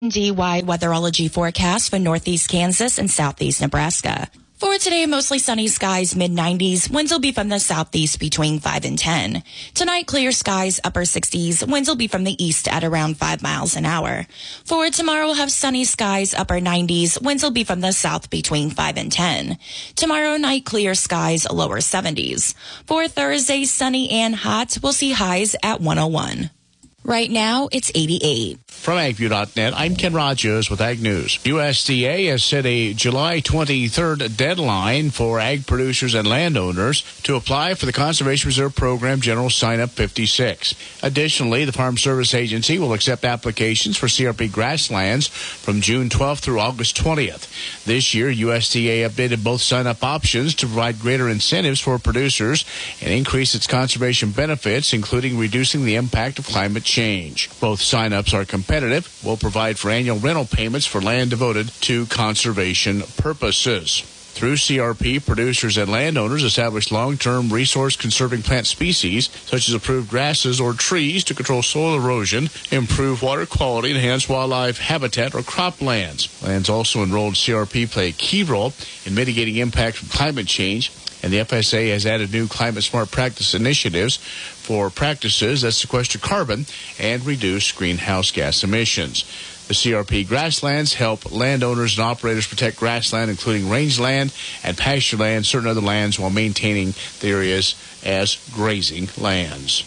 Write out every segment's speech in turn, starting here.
DY weatherology forecast for northeast Kansas and southeast Nebraska. For today, mostly sunny skies, mid-90s. Winds will be from the southeast between 5 and 10. Tonight, clear skies, upper 60s. Winds will be from the east at around 5 miles an hour. For tomorrow, we'll have sunny skies, upper 90s. Winds will be from the south between 5 and 10. Tomorrow night, clear skies, lower 70s. For Thursday, sunny and hot. We'll see highs at 101. Right now, it's 88. From AgView.net, I'm Ken Rogers with Ag News. USDA has set a July 23rd deadline for ag producers and landowners to apply for the Conservation Reserve Program General Sign-Up 56. Additionally, the Farm Service Agency will accept applications for CRP grasslands from June 12th through August 20th. This year, USDA updated both sign-up options to provide greater incentives for producers and increase its conservation benefits, including reducing the impact of climate change. Both sign-ups are competitive, will provide for annual rental payments for land devoted to conservation purposes. Through CRP, producers and landowners establish long-term resource-conserving plant species, such as approved grasses or trees, to control soil erosion, improve water quality, enhance wildlife habitat or croplands. Lands also enrolled CRP play a key role in mitigating impact from climate change, and the FSA has added new climate-smart practice initiatives for practices that sequester carbon and reduce greenhouse gas emissions. The CRP grasslands help landowners and operators protect grassland, including rangeland and pasture land, certain other lands, while maintaining the areas as grazing lands.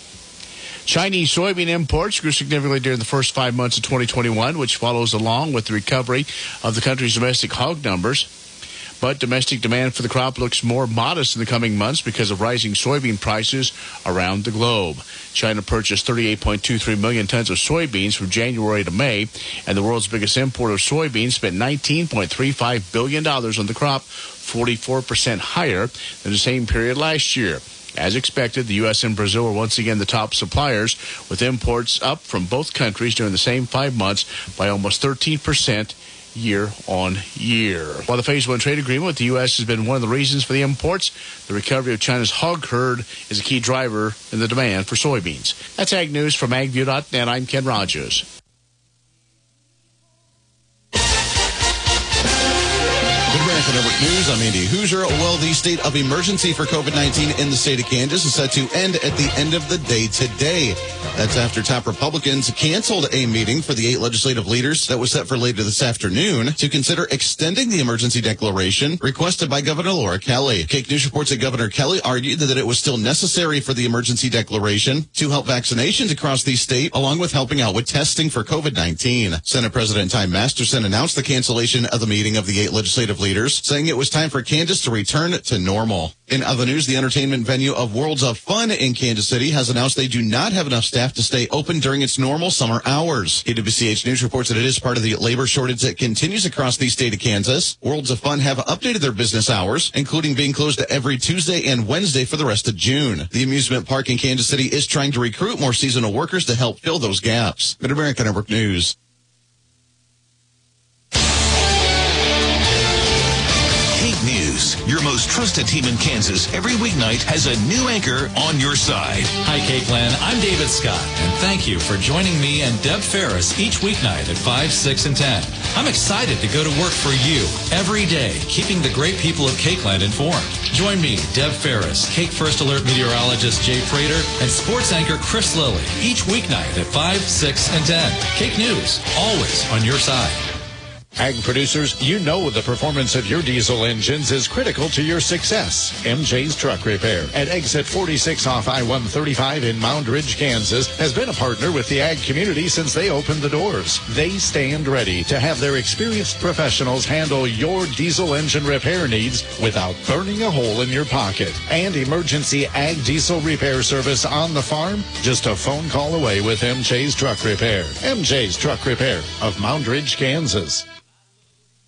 Chinese soybean imports grew significantly during the first 5 months of 2021, which follows along with the recovery of the country's domestic hog numbers. But domestic demand for the crop looks more modest in the coming months because of rising soybean prices around the globe. China purchased 38.23 million tons of soybeans from January to May, and the world's biggest importer of soybeans spent $19.35 billion on the crop, 44% higher than the same period last year. As expected, the U.S. and Brazil are once again the top suppliers, with imports up from both countries during the same 5 months by almost 13%. Year on year. While the Phase 1 trade agreement with the U.S. has been one of the reasons for the imports, the recovery of China's hog herd is a key driver in the demand for soybeans. That's Ag News from AgView.net. I'm Ken Rogers. Network News, I'm Andy Hoosier. Well, the state of emergency for COVID-19 in the state of Kansas is set to end at the end of the day today. That's after top Republicans canceled a meeting for the 8 legislative leaders that was set for later this afternoon to consider extending the emergency declaration requested by Governor Laura Kelly. Cake News reports that Governor Kelly argued that it was still necessary for the emergency declaration to help vaccinations across the state, along with helping out with testing for COVID-19. Senate President Ty Masterson announced the cancellation of the meeting of the 8 legislative leaders, saying it was time for Kansas to return to normal. In other news, the entertainment venue of Worlds of Fun in Kansas City has announced they do not have enough staff to stay open during its normal summer hours. KWCH News reports that it is part of the labor shortage that continues across the state of Kansas. Worlds of Fun have updated their business hours, including being closed every Tuesday and Wednesday for the rest of June. The amusement park in Kansas City is trying to recruit more seasonal workers to help fill those gaps. Mid-America Network News. News. Your most trusted team in Kansas every weeknight has a new anchor on your side. Hi, Cakeland. I'm David Scott, and thank you for joining me and Deb Ferris each weeknight at 5, 6, and 10. I'm excited to go to work for you every day, keeping the great people of Cakeland informed. Join me, Deb Ferris, Cake First Alert meteorologist Jay Prater, and sports anchor Chris Lilly each weeknight at 5, 6, and 10. Cake News, always on your side. Ag producers, you know the performance of your diesel engines is critical to your success. MJ's Truck Repair at exit 46 off I-135 in Mound Ridge, Kansas, has been a partner with the ag community since they opened the doors. They stand ready to have their experienced professionals handle your diesel engine repair needs without burning a hole in your pocket. And emergency ag diesel repair service on the farm, just a phone call away with MJ's Truck Repair. MJ's Truck Repair of Mound Ridge, Kansas.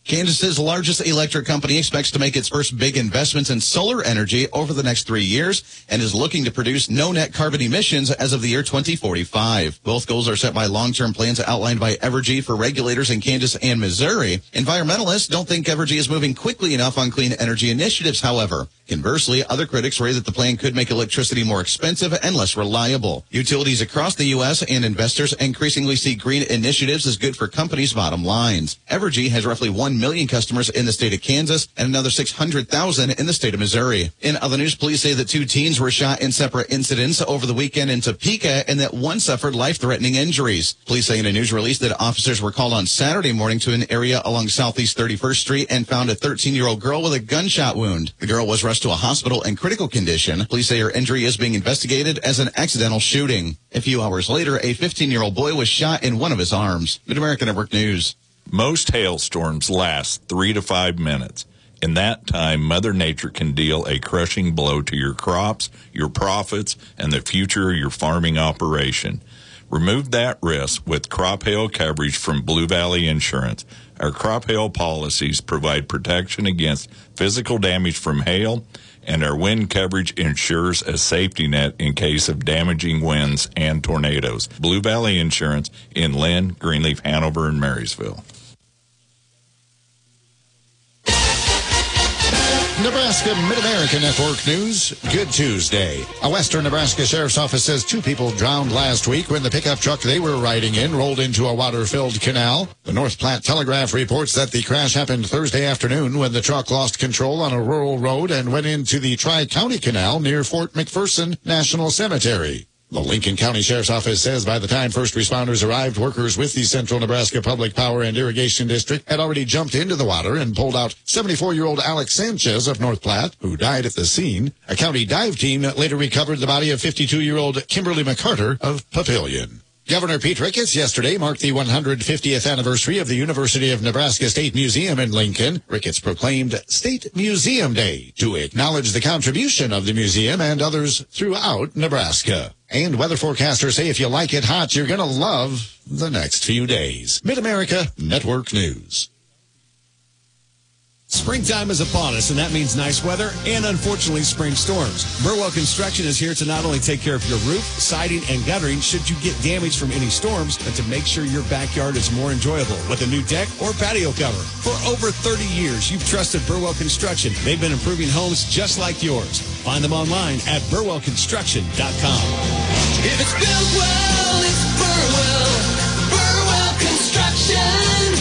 Kansas's largest electric company expects to make its first big investments in solar energy over the next 3 years and is looking to produce no net carbon emissions as of the year 2045. Both goals are set by long-term plans outlined by Evergy for regulators in Kansas and Missouri. Environmentalists don't think Evergy is moving quickly enough on clean energy initiatives, however. Conversely, other critics worry that the plan could make electricity more expensive and less reliable. Utilities across the U.S. and investors increasingly see green initiatives as good for companies' bottom lines. Evergy has roughly 1 million customers in the state of Kansas and another 600,000 in the state of Missouri. In other news, police say that 2 teens were shot in separate incidents over the weekend in Topeka and that one suffered life-threatening injuries. Police say in a news release that officers were called on Saturday morning to an area along Southeast 31st Street and found a 13-year-old girl with a gunshot wound. The girl was rushed to a hospital in critical condition. Police say her injury is being investigated as an accidental shooting. A few hours later, a 15-year-old boy was shot in one of his arms. Mid-America Network News. Most hailstorms last 3 to 5 minutes. In that time, Mother Nature can deal a crushing blow to your crops, your profits, and the future of your farming operation. Remove that risk with crop hail coverage from Blue Valley Insurance. Our crop hail policies provide protection against physical damage from hail, and our wind coverage ensures a safety net in case of damaging winds and tornadoes. Blue Valley Insurance in Lynn, Greenleaf, Hanover, and Marysville. Nebraska Mid-America Network News. Good Tuesday. A Western Nebraska Sheriff's Office says 2 people drowned last week when the pickup truck they were riding in rolled into a water-filled canal. The North Platte Telegraph reports that the crash happened Thursday afternoon when the truck lost control on a rural road and went into the Tri-County Canal near Fort McPherson National Cemetery. The Lincoln County Sheriff's Office says by the time first responders arrived, workers with the Central Nebraska Public Power and Irrigation District had already jumped into the water and pulled out 74-year-old Alex Sanchez of North Platte, who died at the scene. A county dive team later recovered the body of 52-year-old Kimberly McCarter of Papillion. Governor Pete Ricketts yesterday marked the 150th anniversary of the University of Nebraska State Museum in Lincoln. Ricketts proclaimed State Museum Day to acknowledge the contribution of the museum and others throughout Nebraska. And weather forecasters say if you like it hot, you're going to love the next few days. Mid-America Network News. Springtime is upon us, and that means nice weather and, unfortunately, spring storms. Burwell Construction is here to not only take care of your roof, siding, and guttering should you get damage from any storms, but to make sure your backyard is more enjoyable with a new deck or patio cover. For over 30 years, you've trusted Burwell Construction. They've been improving homes just like yours. Find them online at burwellconstruction.com. If it's built well, it's Burwell. Burwell Construction.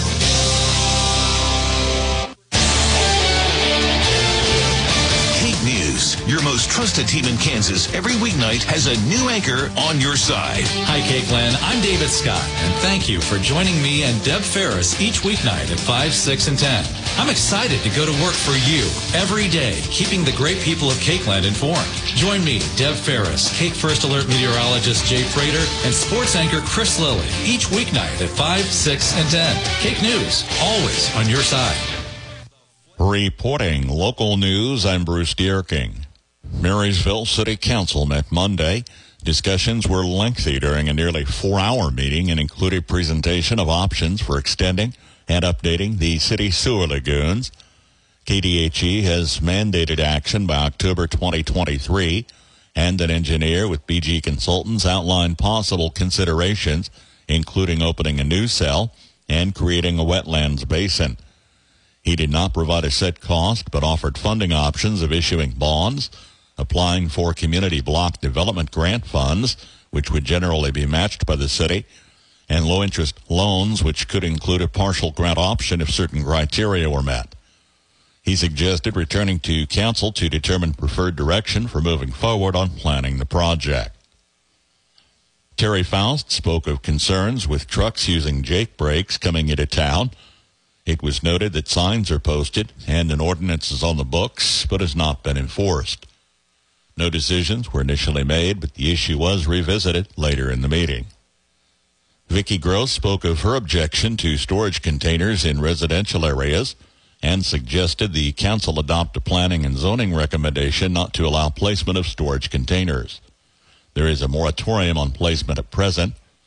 Your most trusted team in Kansas every weeknight has a new anchor on your side. Hi, Cakeland. I'm David Scott, and thank you for joining me and Deb Ferris each weeknight at 5, 6, and 10. I'm excited to go to work for you every day, keeping the great people of Cakeland informed. Join me, Deb Ferris, Cake First Alert meteorologist Jay Frater, and sports anchor Chris Lilly each weeknight at 5, 6, and 10. Cake News, always on your side. Reporting local news, I'm Bruce Dierking. Marysville City Council met Monday. Discussions were lengthy during a nearly 4-hour meeting and included presentation of options for extending and updating the city sewer lagoons. KDHE has mandated action by October 2023, and an engineer with BG Consultants outlined possible considerations, including opening a new cell and creating a wetlands basin. He did not provide a set cost, but offered funding options of issuing bonds, applying for community block development grant funds, which would generally be matched by the city, and low-interest loans, which could include a partial grant option if certain criteria were met. He suggested returning to council to determine preferred direction for moving forward on planning the project. Terry Faust spoke of concerns with trucks using Jake brakes coming into town. It was noted that signs are posted and an ordinance is on the books, but has not been enforced. No decisions were initially made, but the issue was revisited later in the meeting. Vicki Gross spoke of her objection to storage containers in residential areas and suggested the council adopt a planning and zoning recommendation not to allow placement of storage containers. There is a moratorium on placement at present,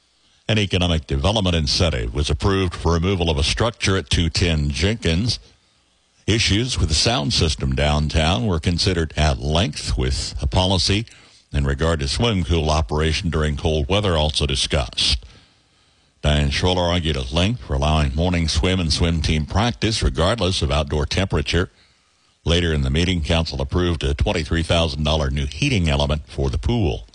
An economic development incentive was approved for removal of a structure at 210 Jenkins. Issues with the sound system downtown were considered at length, with a policy in regard to swimming pool operation during cold weather also discussed. Diane Schroller argued at length for allowing morning swim and swim team practice regardless of outdoor temperature. Later in the meeting, council approved a $23,000 new heating element for the pool.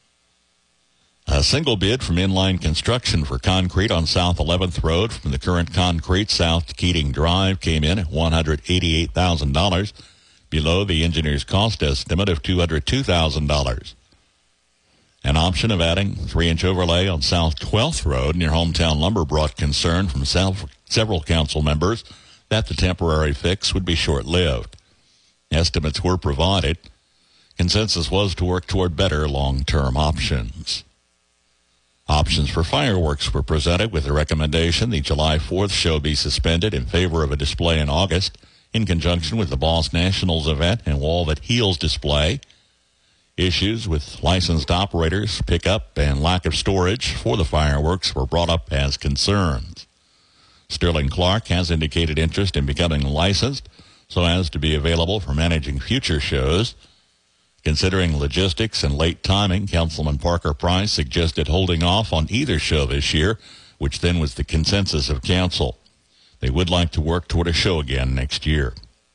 A single bid from Inline Construction for concrete on South 11th Road from the current concrete south to Keating Drive came in at $188,000, below the engineer's cost estimate of $202,000. An option of adding 3-inch overlay on South 12th Road near Hometown Lumber brought concern from several council members that the temporary fix would be short-lived. Estimates were provided. Consensus was to work toward better long-term options. Options for fireworks were presented with the recommendation the July 4th show be suspended in favor of a display in August in conjunction with the Boss Nationals event and Wall That Heals display. Issues with licensed operators, pickup, and lack of storage for the fireworks were brought up as concerns. Sterling Clark has indicated interest in becoming licensed so as to be available for managing future shows. Considering logistics and late timing, Councilman Parker Price suggested holding off on either show this year, which then was the consensus of council. They would like to work toward a show again next year.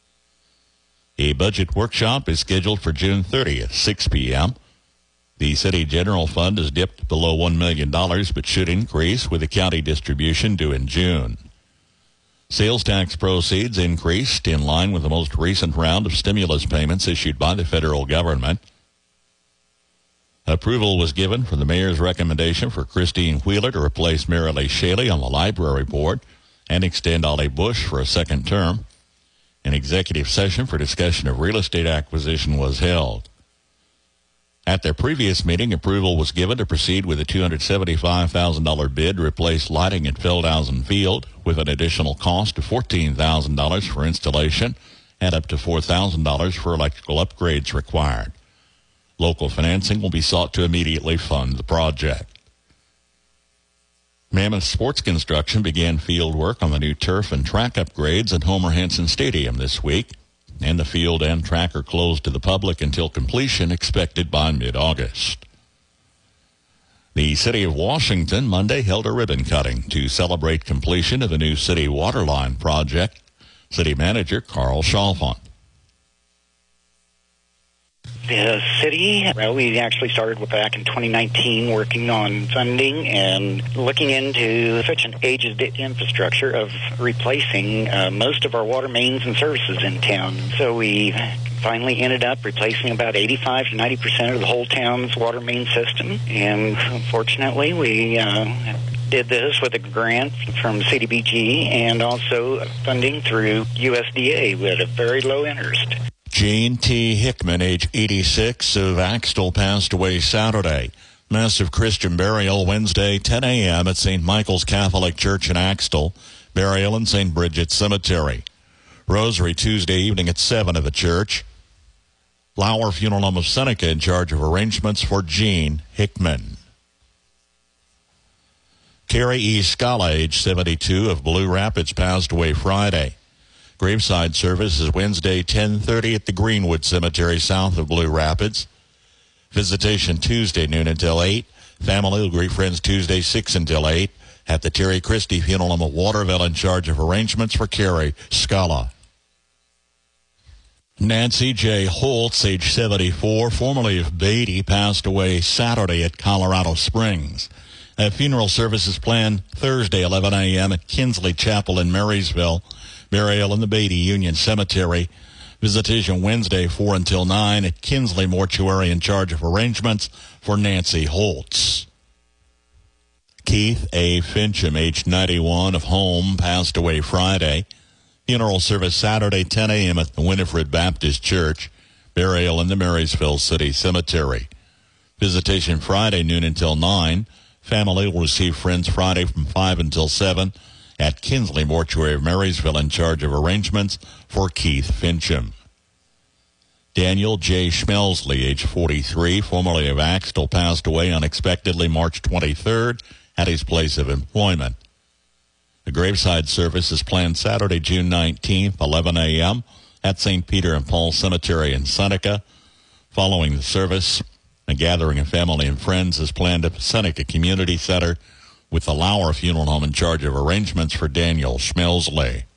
A budget workshop is scheduled for June 30th, 6 p.m. The city general fund has dipped below $1 million, but should increase with the county distribution due in June. Sales tax proceeds increased in line with the most recent round of stimulus payments issued by the federal government. Approval was given for the mayor's recommendation for Christine Wheeler to replace Marilee Shaley on the library board and extend Ollie Bush for a second term. An executive session for discussion of real estate acquisition was held. At their previous meeting, approval was given to proceed with a $275,000 bid to replace lighting at Feldhausen Field with an additional cost of $14,000 for installation and up to $4,000 for electrical upgrades required. Local financing will be sought to immediately fund the project. Mammoth Sports Construction began field work on the new turf and track upgrades at Homer Hanson Stadium this week, and the field and track are closed to the public until completion expected by mid-August. The City of Washington Monday held a ribbon cutting to celebrate completion of the new city water line project. City Manager Carl Chalfant. The city, we actually started back in 2019 working on funding and looking into such an aged infrastructure of replacing most of our water mains and services in town. So we finally ended up replacing about 85 to 90% of the whole town's water main system. And fortunately, we did this with a grant from CDBG and also funding through USDA with a very low interest. Gene T. Hickman, age 86, of Axtell, passed away Saturday. Massive Christian burial Wednesday, 10 a.m. at St. Michael's Catholic Church in Axtell. Burial in St. Bridget's Cemetery. Rosary Tuesday evening at 7 at the church. Lauer Funeral Home of Seneca in charge of arrangements for Gene Hickman. Carrie E. Scala, age 72, of Blue Rapids, passed away Friday. Graveside service is Wednesday, 10:30 at the Greenwood Cemetery south of Blue Rapids. Visitation Tuesday, noon until 8. Family will greet friends Tuesday, 6 until 8 at the Terry Christie Funeral Home of Waterville in charge of arrangements for Carrie Scala. Nancy J. Holtz, age 74, formerly of Beatty, passed away Saturday at Colorado Springs. A funeral service is planned Thursday, 11 a.m. at Kinsley Chapel in Marysville. Burial in the Beatty Union Cemetery. Visitation Wednesday, 4 until 9 at Kinsley Mortuary in charge of arrangements for Nancy Holtz. Keith A. Fincham, age 91, of Home, passed away Friday. Funeral service Saturday, 10 a.m. at the Winifred Baptist Church. Burial in the Marysville City Cemetery. Visitation Friday, noon until 9. Family will receive friends Friday from 5 until 7 at Kinsley Mortuary of Marysville in charge of arrangements for Keith Fincham. Daniel J. Schmelsley, age 43, formerly of Axtell, passed away unexpectedly March 23rd at his place of employment. The graveside service is planned Saturday, June 19th, 11 a.m. at St. Peter and Paul Cemetery in Seneca. Following the service, a gathering of family and friends is planned at Seneca Community Center with the Lauer Funeral Home in charge of arrangements for Daniel Schmelzley.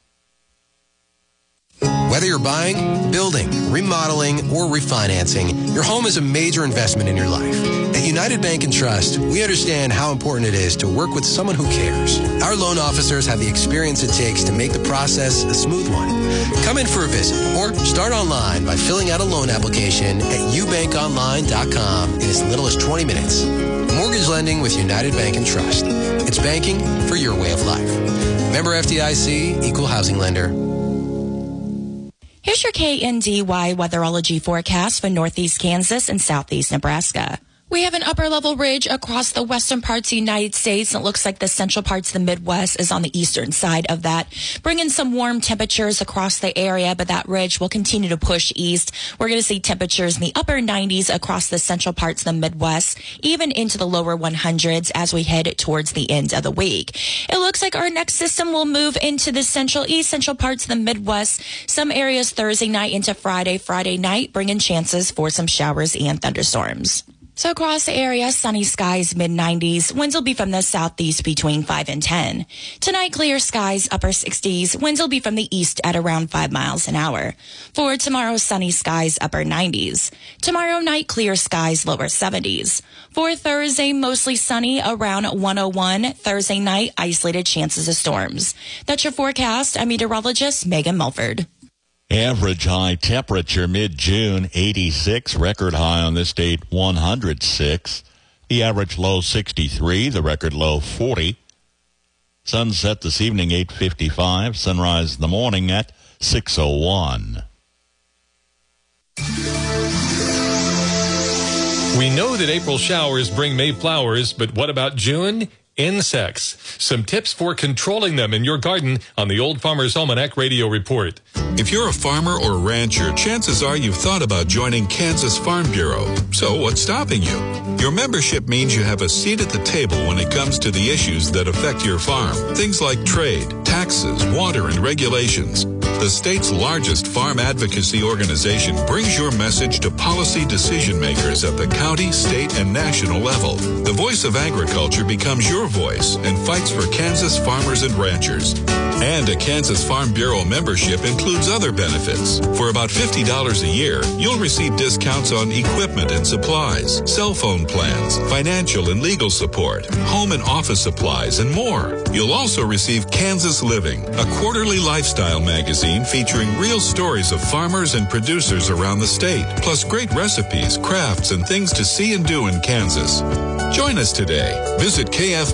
Whether you're buying, building, remodeling, or refinancing, your home is a major investment in your life. At United Bank and Trust, we understand how important it is to work with someone who cares. Our loan officers have the experience it takes to make the process a smooth one. Come in for a visit or start online by filling out a loan application at ubankonline.com in as little as 20 minutes. Mortgage lending with United Bank and Trust. It's banking for your way of life. Member FDIC, Equal Housing Lender. Here's your KNDY weatherology forecast for northeast Kansas and southeast Nebraska. We have an upper-level ridge across the western parts of the United States. It looks like the central parts of the Midwest is on the eastern side of that, bringing some warm temperatures across the area, but that ridge will continue to push east. We're going to see temperatures in the upper 90s across the central parts of the Midwest, even into the lower 100s as we head towards the end of the week. It looks like our next system will move into the central parts of the Midwest. Some areas Thursday night into Friday night, bringing chances for some showers and thunderstorms. So across the area, sunny skies, mid-90s. Winds will be from the southeast between 5 and 10. Tonight, clear skies, upper 60s. Winds will be from the east at around 5 miles an hour. For tomorrow, sunny skies, upper 90s. Tomorrow night, clear skies, lower 70s. For Thursday, mostly sunny, around 101. Thursday night, isolated chances of storms. That's your forecast. I'm meteorologist Megan Mulford. Average high temperature mid-June, 86. Record high on this date, 106. The average low, 63. The record low, 40. Sunset this evening, 8:55. Sunrise in the morning at 6:01. We know that April showers bring May flowers, but what about June? Insects. Some tips for controlling them in your garden on the Old Farmer's Almanac Radio Report. If you're a farmer or rancher, chances are you've thought about joining Kansas Farm Bureau. So what's stopping you? Your membership means you have a seat at the table when it comes to the issues that affect your farm. Things like trade, taxes, water, and regulations. The state's largest farm advocacy organization brings your message to policy decision makers at the county, state, and national level. The voice of agriculture becomes your voice and fights for Kansas farmers and ranchers. And a Kansas Farm Bureau membership includes other benefits. For about $50 a year, you'll receive discounts on equipment and supplies, cell phone plans, financial and legal support, home and office supplies, and more. You'll also receive Kansas Living, a quarterly lifestyle magazine featuring real stories of farmers and producers around the state, plus great recipes, crafts, and things to see and do in Kansas. Join us today. Visit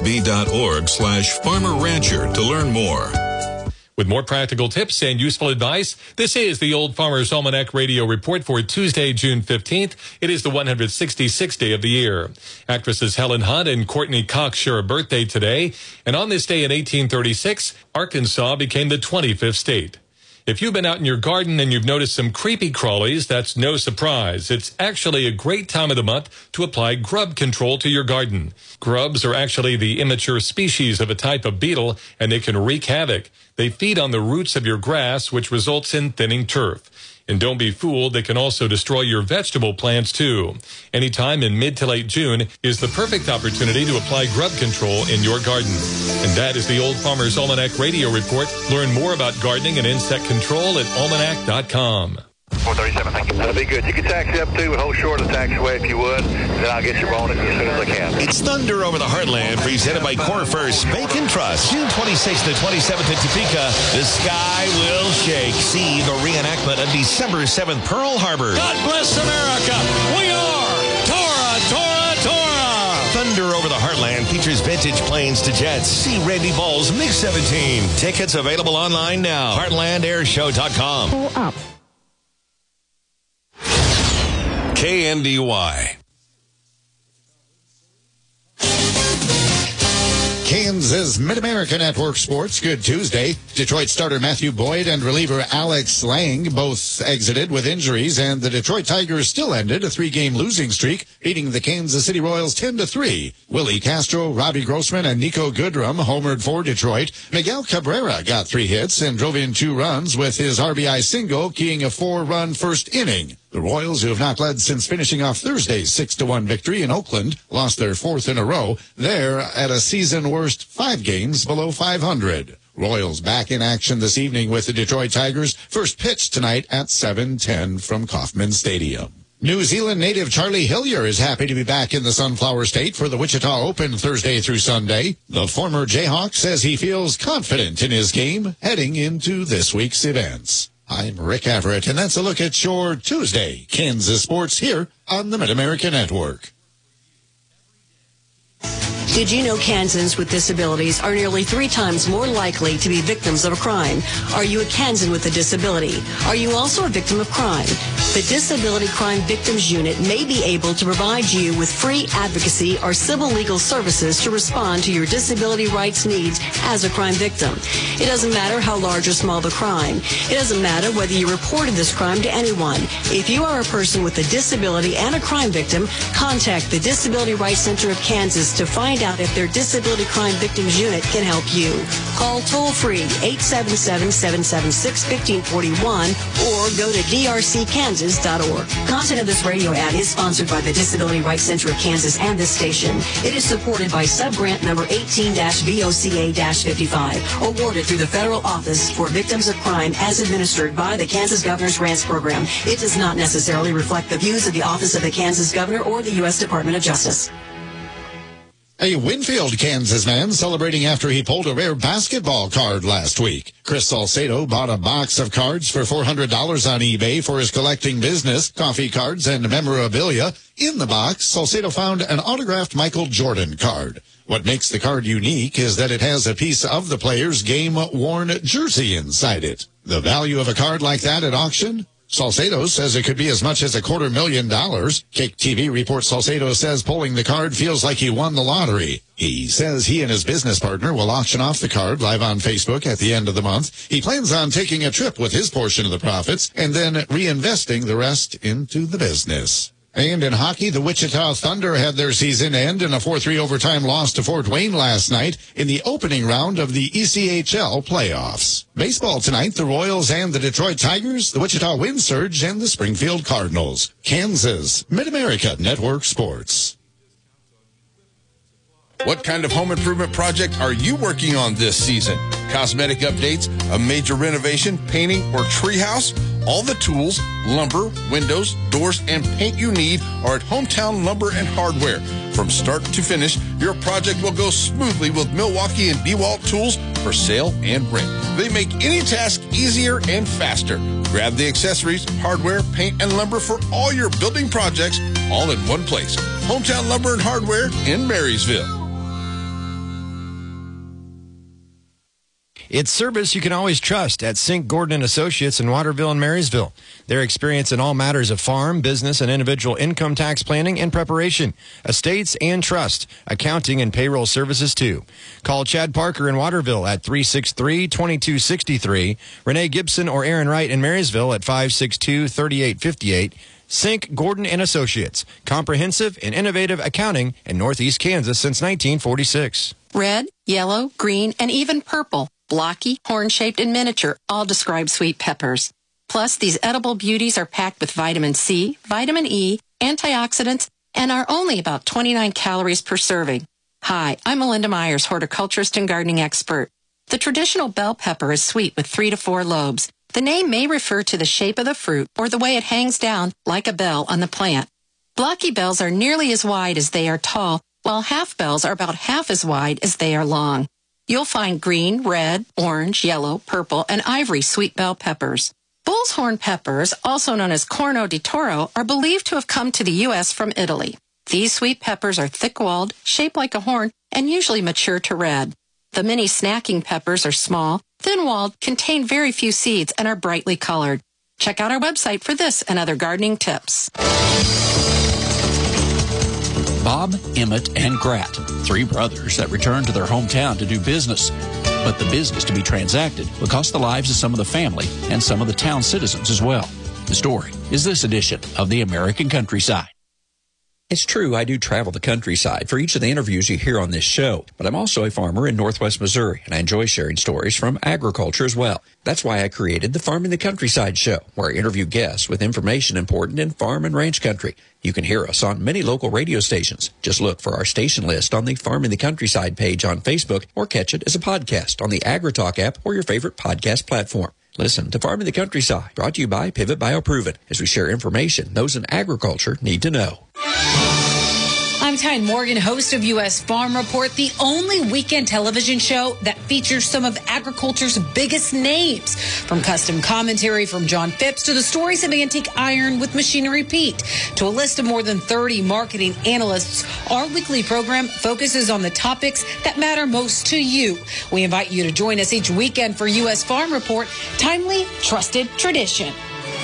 kfb.org/farmer-rancher to learn more. With more practical tips and useful advice, this is the Old Farmer's Almanac Radio Report for Tuesday, June 15th. It is the 166th day of the year. Actresses Helen Hunt and Courtney Cox share a birthday today. And on this day in 1836, Arkansas became the 25th state. If you've been out in your garden and you've noticed some creepy crawlies, that's no surprise. It's actually a great time of the month to apply grub control to your garden. Grubs are actually the immature species of a type of beetle, and they can wreak havoc. They feed on the roots of your grass, which results in thinning turf. And don't be fooled, they can also destroy your vegetable plants too. Anytime in mid to late June is the perfect opportunity to apply grub control in your garden. And that is the Old Farmer's Almanac Radio Report. Learn more about gardening and insect control at almanac.com. 437, thank you. That'll be good. You can taxi up to and hold short of the taxiway if you would. Then I'll get your bonus as soon as I can. It's Thunder Over the Heartland, presented by Core First Bank and Trust. June 26th to 27th in Topeka, the sky will shake. See the reenactment of December 7th, Pearl Harbor. God bless America. We are Tora, Tora, Tora. Thunder Over the Heartland features vintage planes to jets. See Randy Ball's MiG-17. Tickets available online now. HeartlandAirShow.com. Pull up. KNDY. Kansas Mid-America Network Sports. Good Tuesday. Detroit starter Matthew Boyd and reliever Alex Lang both exited with injuries, and the Detroit Tigers still ended a 3-game losing streak, beating the Kansas City Royals 10-3. Willie Castro, Robbie Grossman, and Nico Goodrum homered for Detroit. Miguel Cabrera got 3 hits and drove in 2 runs with his RBI single, keying a 4-run first inning. The Royals, who have not led since finishing off Thursday's 6-1 victory in Oakland, lost their 4th in a row. They're at a season-worst 5 games below 500. Royals back in action this evening with the Detroit Tigers. First pitch tonight at 7:10 from Kauffman Stadium. New Zealand native Charlie Hillier is happy to be back in the Sunflower State for the Wichita Open Thursday through Sunday. The former Jayhawk says he feels confident in his game heading into this week's events. I'm Rick Everett, and that's a look at your Tuesday Kansas sports here on the Mid-America Network. Did you know Kansans with disabilities are nearly 3 times more likely to be victims of a crime? Are you a Kansan with a disability? Are you also a victim of crime? The Disability Crime Victims Unit may be able to provide you with free advocacy or civil legal services to respond to your disability rights needs as a crime victim. It doesn't matter how large or small the crime. It doesn't matter whether you reported this crime to anyone. If you are a person with a disability and a crime victim, contact the Disability Rights Center of Kansas to find out if their Disability Crime Victims Unit can help you. Call toll-free 877-776-1541 or go to drckansas.org. Content of this radio ad is sponsored by the Disability Rights Center of Kansas and this station. It is supported by subgrant number 18-VOCA-55, awarded through the Federal Office for Victims of Crime as administered by the Kansas Governor's Grants Program. It does not necessarily reflect the views of the Office of the Kansas Governor or the U.S. Department of Justice. A Winfield, Kansas man celebrating after he pulled a rare basketball card last week. Chris Salcedo bought a box of cards for $400 on eBay for his collecting business, coffee cards and memorabilia. In the box, Salcedo found an autographed Michael Jordan card. What makes the card unique is that it has a piece of the player's game-worn jersey inside it. The value of a card like that at auction? Salcedo says it could be as much as $250,000. Kick TV reports Salcedo says pulling the card feels like he won the lottery. He says he and his business partner will auction off the card live on Facebook at the end of the month. He plans on taking a trip with his portion of the profits and then reinvesting the rest into the business. And in hockey, the Wichita Thunder had their season end in a 4-3 overtime loss to Fort Wayne last night in the opening round of the ECHL playoffs. Baseball tonight, the Royals and the Detroit Tigers, the Wichita Wind Surge, and the Springfield Cardinals. Kansas Mid-America Network Sports. What kind of home improvement project are you working on this season? Cosmetic updates, a major renovation, painting, or treehouse? All the tools, lumber, windows, doors, and paint you need are at Hometown Lumber and Hardware. From start to finish, your project will go smoothly with Milwaukee and DeWalt tools for sale and rent. They make any task easier and faster. Grab the accessories, hardware, paint, and lumber for all your building projects all in one place. Hometown Lumber and Hardware in Marysville. It's service you can always trust at Sink Gordon & Associates in Waterville and Marysville. Their experience in all matters of farm, business, and individual income tax planning and preparation, estates and trust, accounting and payroll services too. Call Chad Parker in Waterville at 363-2263, Renee Gibson or Aaron Wright in Marysville at 562-3858. Sink Gordon & Associates, comprehensive and innovative accounting in Northeast Kansas since 1946. Red, yellow, green, and even purple. Blocky, horn-shaped, and miniature all describe sweet peppers. Plus, these edible beauties are packed with vitamin C, vitamin E, antioxidants, and are only about 29 calories per serving. Hi, I'm Melinda Myers, horticulturist and gardening expert. The traditional bell pepper is sweet with 3 to 4 lobes. The name may refer to the shape of the fruit or the way it hangs down like a bell on the plant. Blocky bells are nearly as wide as they are tall, while half bells are about half as wide as they are long. You'll find green, red, orange, yellow, purple, and ivory sweet bell peppers. Bull's horn peppers, also known as Corno di Toro, are believed to have come to the U.S. from Italy. These sweet peppers are thick-walled, shaped like a horn, and usually mature to red. The mini snacking peppers are small, thin-walled, contain very few seeds, and are brightly colored. Check out our website for this and other gardening tips. Bob, Emmett, and Grat, three brothers that returned to their hometown to do business. But the business to be transacted would cost the lives of some of the family and some of the town citizens as well. The story is this edition of The American Countryside. It's true, I do travel the countryside for each of the interviews you hear on this show, but I'm also a farmer in northwest Missouri, and I enjoy sharing stories from agriculture as well. That's why I created the Farming the Countryside show, where I interview guests with information important in farm and ranch country. You can hear us on many local radio stations. Just look for our station list on the Farming the Countryside page on Facebook, or catch it as a podcast on the AgriTalk app or your favorite podcast platform. Listen to Farming the Countryside, brought to you by Pivot BioProven, as we share information those in agriculture need to know. I'm Tyne Morgan, host of U.S. Farm Report, the only weekend television show that features some of agriculture's biggest names. From custom commentary from John Phipps to the stories of antique iron with Machinery Pete to a list of more than 30 marketing analysts, our weekly program focuses on the topics that matter most to you. We invite you to join us each weekend for U.S. Farm Report, timely, trusted tradition.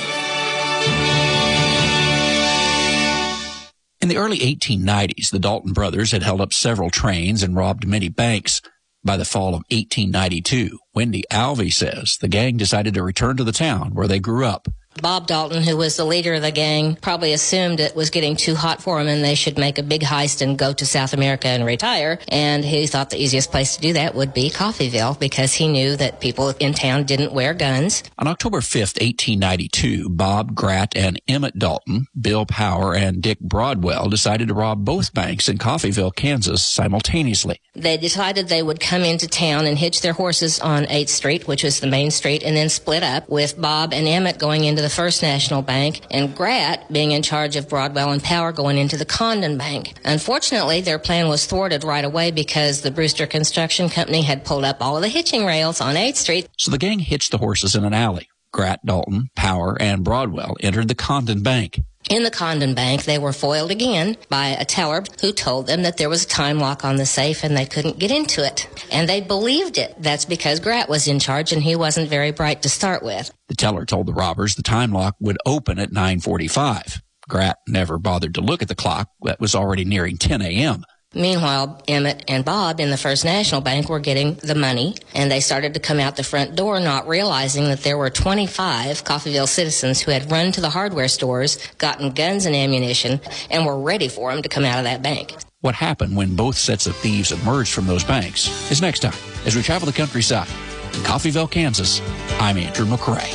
In the early 1890s, the Dalton brothers had held up several trains and robbed many banks. By the fall of 1892, Wendy Alvey says the gang decided to return to the town where they grew up. Bob Dalton, who was the leader of the gang, probably assumed it was getting too hot for him and they should make a big heist and go to South America and retire. And he thought the easiest place to do that would be Coffeyville because he knew that people in town didn't wear guns. On October 5th, 1892, Bob, Grat, and Emmett Dalton, Bill Power, and Dick Broadwell decided to rob both banks in Coffeyville, Kansas simultaneously. They decided they would come into town and hitch their horses on 8th Street, which was the main street, and then split up, with Bob and Emmett going into the First National Bank and Grat being in charge of Broadwell and Power going into the Condon Bank. Unfortunately, their plan was thwarted right away because the Brewster Construction Company had pulled up all of the hitching rails on 8th Street. So the gang hitched the horses in an alley. Grat, Dalton, Power, and Broadwell entered the Condon Bank. In the Condon Bank, they were foiled again by a teller who told them that there was a time lock on the safe and they couldn't get into it. And they believed it. That's because Grat was in charge and he wasn't very bright to start with. The teller told the robbers the time lock would open at 9:45. Grat never bothered to look at the clock that was already nearing 10 a.m. Meanwhile, Emmett and Bob in the First National Bank were getting the money, and they started to come out the front door, not realizing that there were 25 Coffeyville citizens who had run to the hardware stores, gotten guns and ammunition, and were ready for them to come out of that bank. What happened when both sets of thieves emerged from those banks is next time as we travel the countryside. In Coffeyville, Kansas, I'm Andrew McCrae.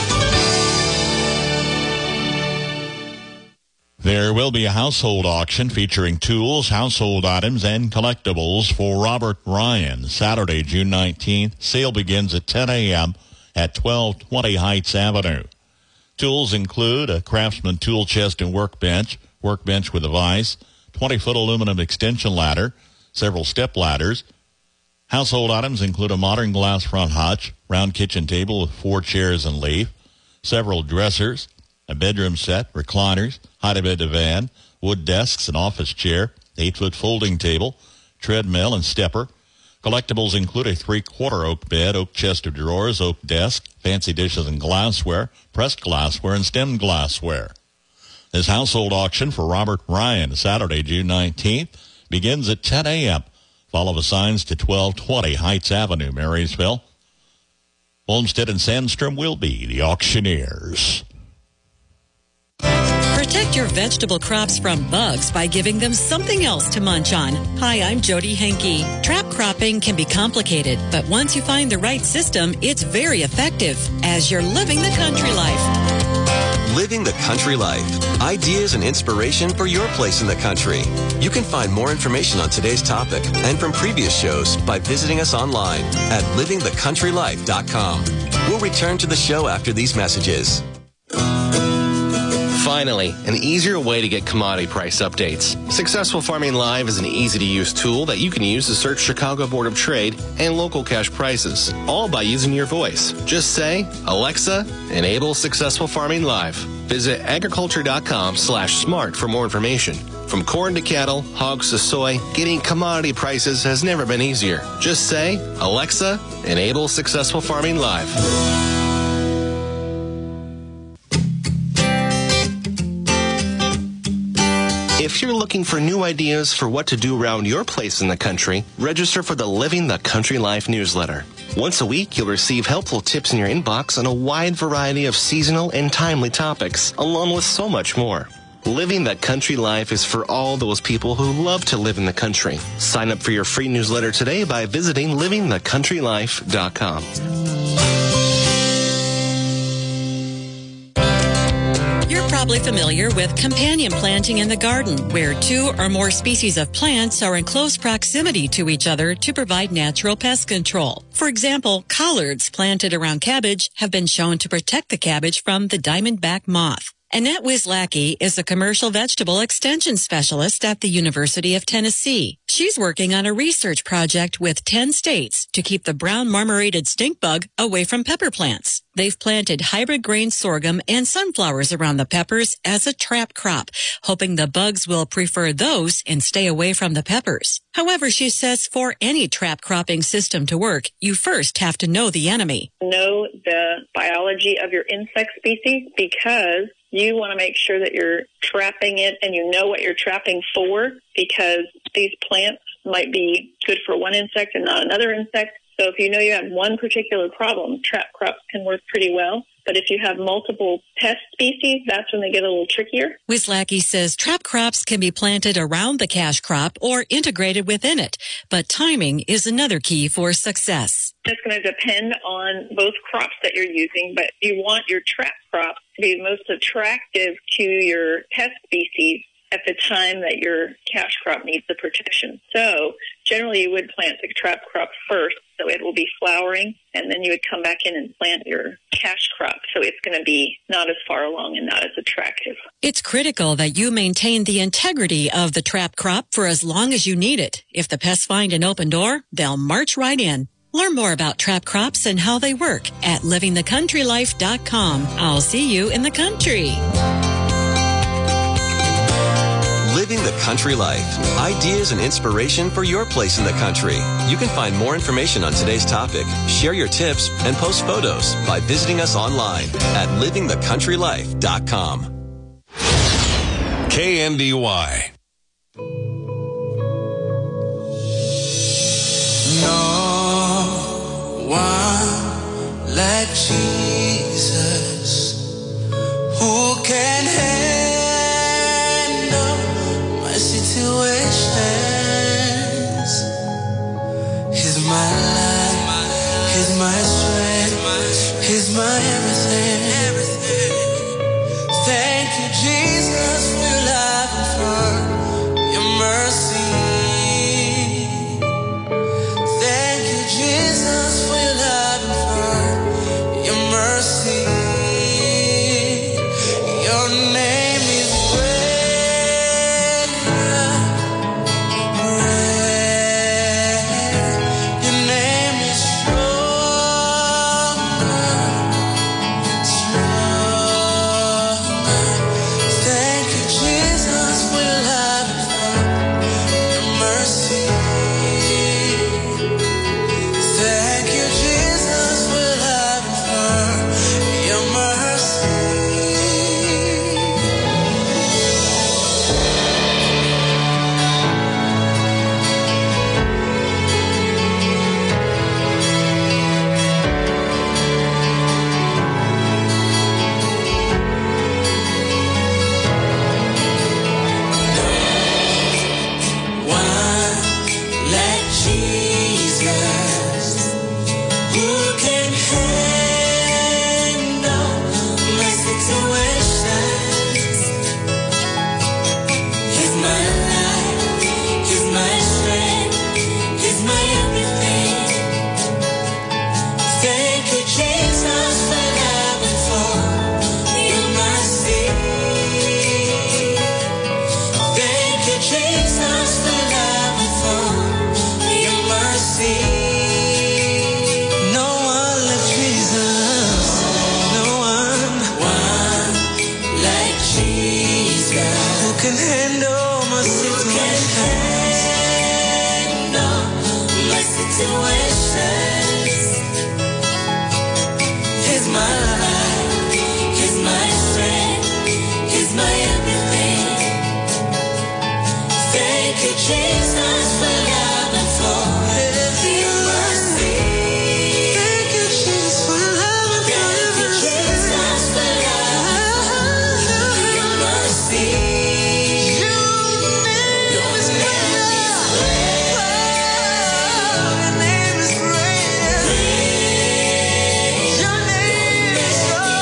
There will be a household auction featuring tools, household items, and collectibles for Robert Ryan. Saturday, June 19th. Sale begins at 10 a.m. at 1220 Heights Avenue. Tools include a Craftsman tool chest and workbench with a vise, 20-foot aluminum extension ladder, several step ladders. Household items include a modern glass front hutch, round kitchen table with 4 chairs and leaf, several dressers, a bedroom set, recliners, hide-a-bed divan, wood desks, an office chair, 8-foot folding table, treadmill, and stepper. Collectibles include a 3/4 oak bed, oak chest of drawers, oak desk, fancy dishes and glassware, pressed glassware, and stemmed glassware. This household auction for Robert Ryan, Saturday, June 19th, begins at 10 a.m. Follow the signs to 1220 Heights Avenue, Marysville. Olmsted and Sandstrom will be the auctioneers. Protect your vegetable crops from bugs by giving them something else to munch on. Hi, I'm Jody Henke. Trap cropping can be complicated, but once you find the right system, it's very effective as you're living the country life. Living the country life. Ideas and inspiration for your place in the country. You can find more information on today's topic and from previous shows by visiting us online at livingthecountrylife.com. We'll return to the show after these messages. Finally, an easier way to get commodity price updates. Successful Farming Live is an easy-to-use tool that you can use to search Chicago Board of Trade and local cash prices, all by using your voice. Just say, Alexa, enable Successful Farming Live. Visit agriculture.com/smart for more information. From corn to cattle, hogs to soy, getting commodity prices has never been easier. Just say, Alexa, enable Successful Farming Live. If you're looking for new ideas for what to do around your place in the country, register for the Living the Country Life newsletter. Once a week, you'll receive helpful tips in your inbox on a wide variety of seasonal and timely topics, along with so much more. Living the Country Life is for all those people who love to live in the country. Sign up for your free newsletter today by visiting livingthecountrylife.com. You're probably familiar with companion planting in the garden, where 2 or more species of plants are in close proximity to each other to provide natural pest control. For example, collards planted around cabbage have been shown to protect the cabbage from the diamondback moth. Annette Wizlacki is a commercial vegetable extension specialist at the University of Tennessee. She's working on a research project with 10 states to keep the brown marmorated stink bug away from pepper plants. They've planted hybrid grain sorghum and sunflowers around the peppers as a trap crop, hoping the bugs will prefer those and stay away from the peppers. However, she says for any trap cropping system to work, you first have to know the enemy. Know the biology of your insect species, because you want to make sure that you're trapping it and you know what you're trapping for, because these plants might be good for one insect and not another insect. So if you know you have one particular problem, trap crops can work pretty well. But if you have multiple pest species, that's when they get a little trickier. Wizlacki says trap crops can be planted around the cash crop or integrated within it, but timing is another key for success. It's going to depend on both crops that you're using, but you want your trap crop to be most attractive to your pest species at the time that your cash crop needs the protection. So generally you would plant the trap crop first, so it will be flowering, and then you would come back in and plant your cash crop, so it's going to be not as far along and not as attractive. It's critical that you maintain the integrity of the trap crop for as long as you need it. If the pests find an open door, they'll march right in. Learn more about trap crops and how they work at livingthecountrylife.com. I'll see you in the country. Living the Country Life. Ideas and inspiration for your place in the country. You can find more information on today's topic, share your tips, and post photos by visiting us online at livingthecountrylife.com. KNDY. No one like Jesus, who can handle my situations. He's my life, he's my strength, he's my everything. Thank you, Jesus, for your love and for your mercy. Jesus, for your love and for your mercy. Your name is great. Your name is strong. Jesus, for love and for your mercy. Thank you, Jesus, for love and for your mercy. Your name is great. Your name is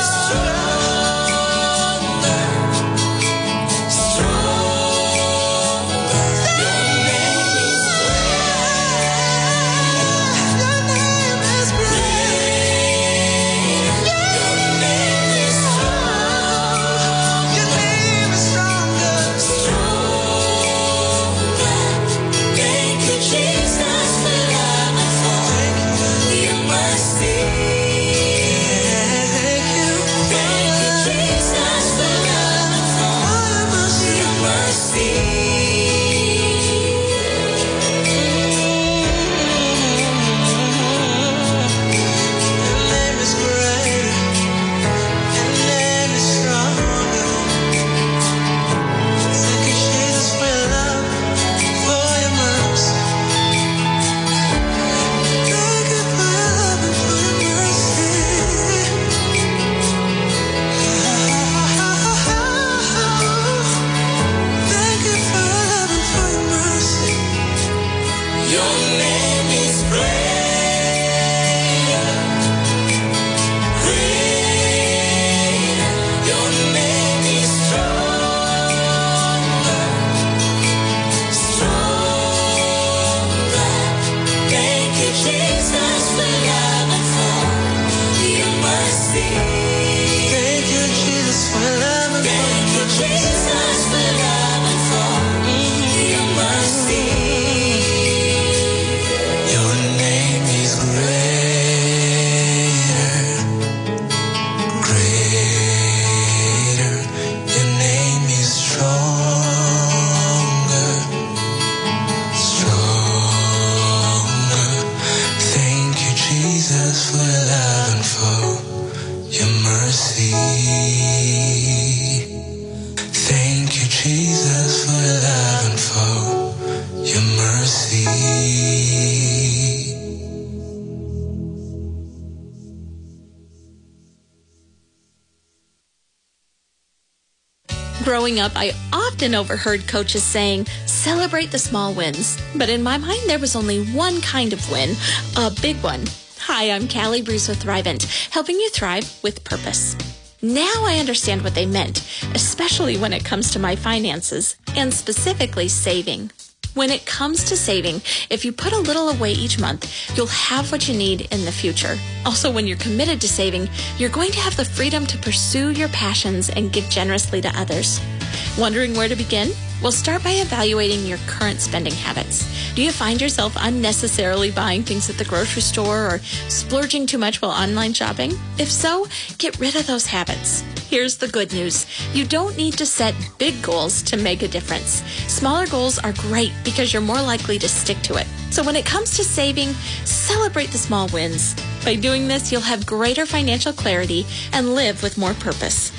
Growing up, I often overheard coaches saying, celebrate the small wins. But in my mind, there was only one kind of win, a big one. Hi, I'm Callie Bruce with Thrivent, helping you thrive with purpose. Now I understand what they meant, especially when it comes to my finances, and specifically saving. When it comes to saving, if you put a little away each month, you'll have what you need in the future. Also, when you're committed to saving, you're going to have the freedom to pursue your passions and give generously to others. Wondering where to begin? Well, start by evaluating your current spending habits. Do you find yourself unnecessarily buying things at the grocery store or splurging too much while online shopping? If so, get rid of those habits. Here's the good news. You don't need to set big goals to make a difference. Smaller goals are great because you're more likely to stick to it. So when it comes to saving, celebrate the small wins. By doing this, you'll have greater financial clarity and live with more purpose.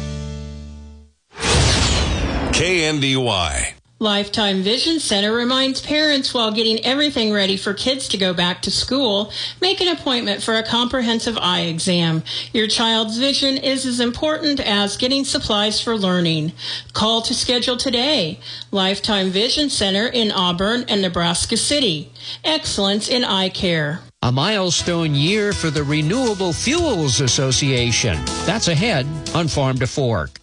KNDY. Lifetime Vision Center reminds parents while getting everything ready for kids to go back to school, make an appointment for a comprehensive eye exam. Your child's vision is as important as getting supplies for learning. Call to schedule today. Lifetime Vision Center in Auburn and Nebraska City. Excellence in eye care. A milestone year for the Renewable Fuels Association. That's ahead on Farm to Fork.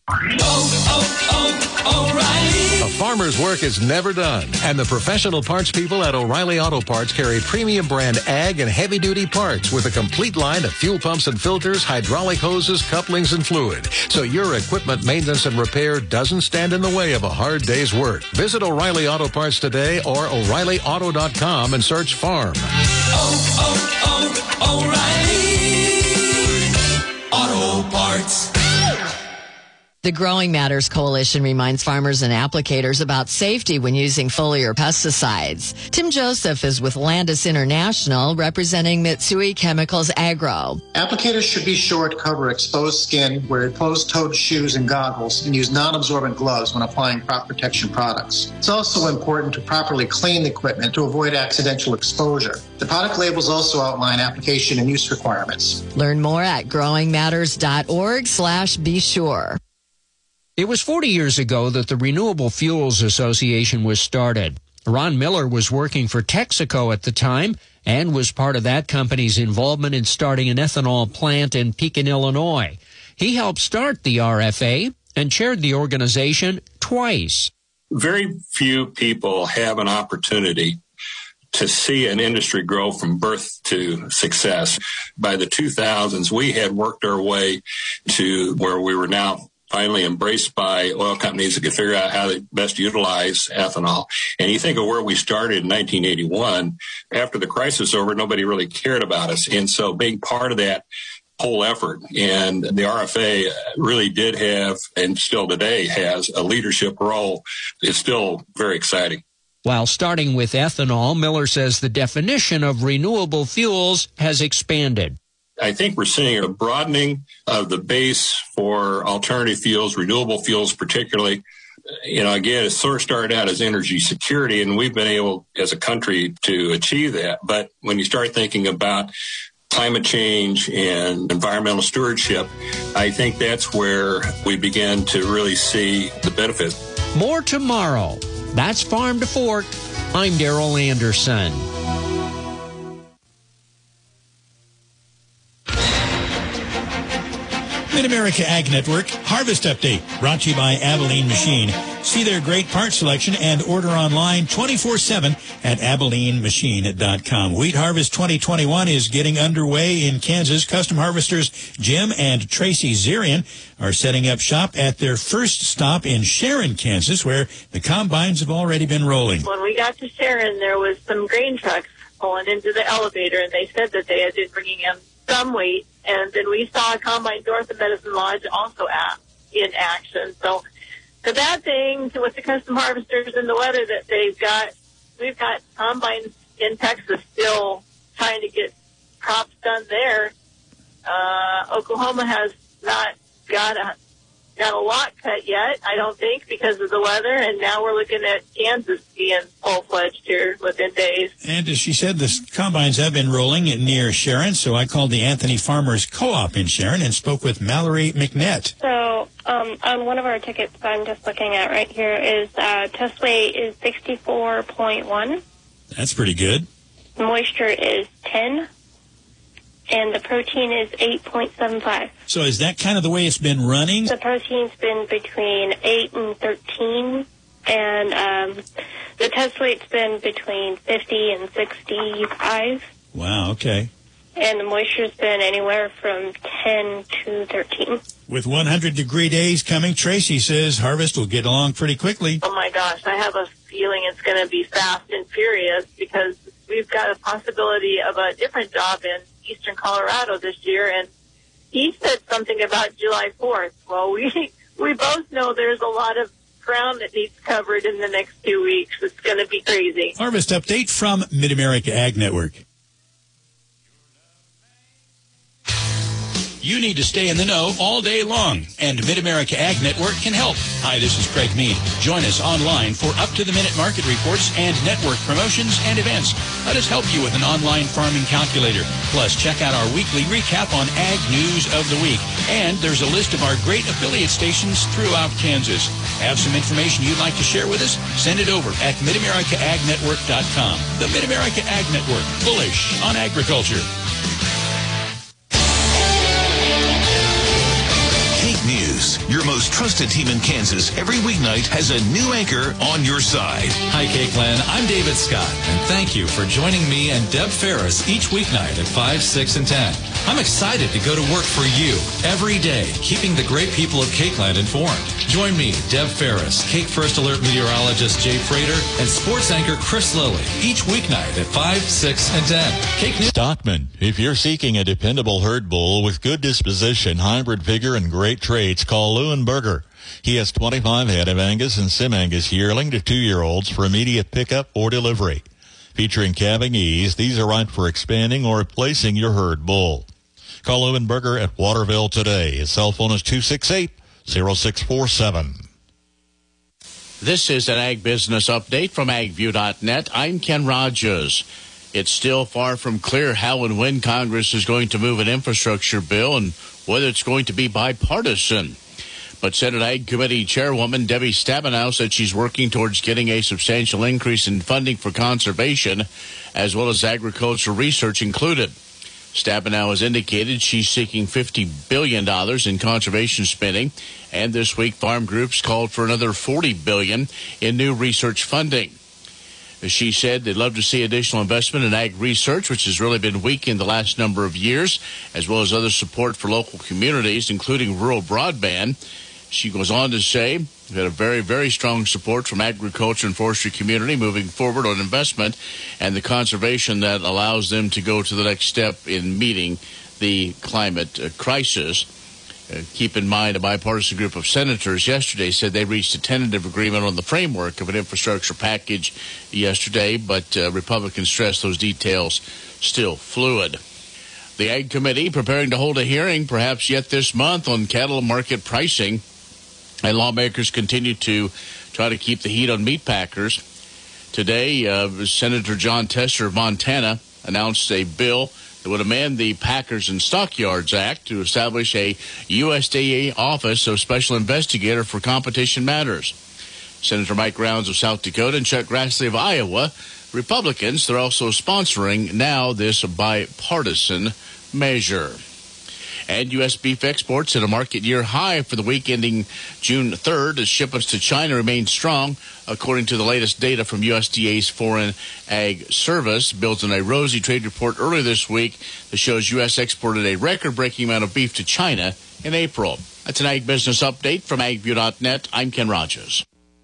O'Reilly. A farmer's work is never done, and the professional parts people at O'Reilly Auto Parts carry premium brand ag and heavy-duty parts with a complete line of fuel pumps and filters, hydraulic hoses, couplings, and fluid. So your equipment maintenance and repair doesn't stand in the way of a hard day's work. Visit O'Reilly Auto Parts today or O'ReillyAuto.com and search farm. O'Reilly Auto Parts. The Growing Matters Coalition reminds farmers and applicators about safety when using foliar pesticides. Tim Joseph is with Landis International, representing Mitsui Chemicals Agro. Applicators should be sure to cover exposed skin, wear closed-toed shoes and goggles, and use non-absorbent gloves when applying crop protection products. It's also important to properly clean the equipment to avoid accidental exposure. The product labels also outline application and use requirements. Learn more at growingmatters.org/be sure. It was 40 years ago that the Renewable Fuels Association was started. Ron Miller was working for Texaco at the time and was part of that company's involvement in starting an ethanol plant in Pekin, Illinois. He helped start the RFA and chaired the organization twice. Very few people have an opportunity to see an industry grow from birth to success. By the 2000s, we had worked our way to where we were now finally embraced by oil companies that could figure out how to best utilize ethanol. And you think of where we started in 1981, after the crisis was over, nobody really cared about us. And so being part of that whole effort, and the RFA really did have, and still today has, a leadership role. It's still very exciting. While starting with ethanol, Miller says the definition of renewable fuels has expanded. I think we're seeing a broadening of the base for alternative fuels, renewable fuels particularly. Again, it sort of started out as energy security, and we've been able as a country to achieve that. But when you start thinking about climate change and environmental stewardship, I think that's where we begin to really see the benefits. More tomorrow. That's Farm to Fork. I'm Darrell Anderson. Mid-America Ag Network Harvest Update, brought to you by Abilene Machine. See their great part selection and order online 24/7 at AbileneMachine.com. Wheat Harvest 2021 is getting underway in Kansas. Custom harvesters Jim and Tracy Zarian are setting up shop at their first stop in Sharon, Kansas, where the combines have already been rolling. When we got to Sharon, there was some grain trucks pulling into the elevator, and they said that they had been bringing in some wheat. And then we saw a combine north of Medicine Lodge also in action. So the bad thing with the custom harvesters and the weather that we've got combines in Texas still trying to get crops done there. Oklahoma has not got a lot cut yet, I don't think, because of the weather. And now we're looking at Kansas being full-fledged here within days. And as she said, the combines have been rolling near Sharon, so I called the Anthony Farmers Co-op in Sharon and spoke with Mallory McNett. So on one of our tickets I'm just looking at right here is test weight is 64.1. That's pretty good. Moisture is 10. And the protein is 8.75. So is that kind of the way it's been running? The protein's been between 8 and 13, and the test weight's been between 50 and 65. Wow, okay. And the moisture's been anywhere from 10 to 13. With 100-degree days coming, Tracy says harvest will get along pretty quickly. Oh, my gosh, I have a feeling it's going to be fast and furious because we've got a possibility of a different job in eastern Colorado this year, and he said something about July 4th. Well, we both know there's a lot of ground that needs covered in the next 2 weeks. It's going to be crazy. Harvest update from Mid-America Ag Network. You need to stay in the know all day long, and Mid-America Ag Network can help. Hi, this is Craig Mead. Join us online for up-to-the-minute market reports and network promotions and events. Let us help you with an online farming calculator. Plus, check out our weekly recap on Ag News of the Week. And there's a list of our great affiliate stations throughout Kansas. Have some information you'd like to share with us? Send it over at MidAmericaAgNetwork.com. The Mid-America Ag Network, bullish on agriculture. News. Your most trusted team in Kansas every weeknight has a new anchor on your side. Hi, Cakeland. I'm David Scott, and thank you for joining me and Deb Ferris each weeknight at 5, 6, and 10. I'm excited to go to work for you every day, keeping the great people of Cakeland informed. Join me, Deb Ferris, Cake First Alert meteorologist Jay Frater, and sports anchor Chris Lilly each weeknight at 5, 6, and 10. Cake News. Stockman, if you're seeking a dependable herd bull with good disposition, hybrid vigor, and great traits, call Lewin Burke Berger. He has 25 head of Angus and Sim-Angus yearling to 2-year-olds for immediate pickup or delivery. Featuring calving ease, these are right for expanding or replacing your herd bull. Call Lewin Berger at Waterville today. His cell phone is 268-0647. This is an Ag Business Update from AgView.net. I'm Ken Rogers. It's still far from clear how and when Congress is going to move an infrastructure bill and whether it's going to be bipartisan. But Senate Ag Committee Chairwoman Debbie Stabenow said she's working towards getting a substantial increase in funding for conservation, as well as agricultural research included. Stabenow has indicated she's seeking $50 billion in conservation spending, and this week farm groups called for another $40 billion in new research funding. She said they'd love to see additional investment in ag research, which has really been weak in the last number of years, as well as other support for local communities, including rural broadband. She goes on to say we had a very, very strong support from agriculture and forestry community moving forward on investment and the conservation that allows them to go to the next step in meeting the climate crisis. Keep in mind, a bipartisan group of senators yesterday said they reached a tentative agreement on the framework of an infrastructure package yesterday, but Republicans stressed those details still fluid. The Ag Committee preparing to hold a hearing perhaps yet this month on cattle market pricing, and lawmakers continue to try to keep the heat on meat packers. Today, Senator John Tester of Montana announced a bill that would amend the Packers and Stockyards Act to establish a USDA Office of Special Investigator for Competition Matters. Senator Mike Rounds of South Dakota and Chuck Grassley of Iowa, Republicans, they're also sponsoring now this bipartisan measure. And U.S. beef exports at a market year high for the week ending June 3rd as shipments to China remain strong, according to the latest data from USDA's Foreign Ag Service. Built on a rosy trade report earlier this week that shows U.S. exported a record-breaking amount of beef to China in April. That's an Ag Business Update from AgView.net. I'm Ken Rogers.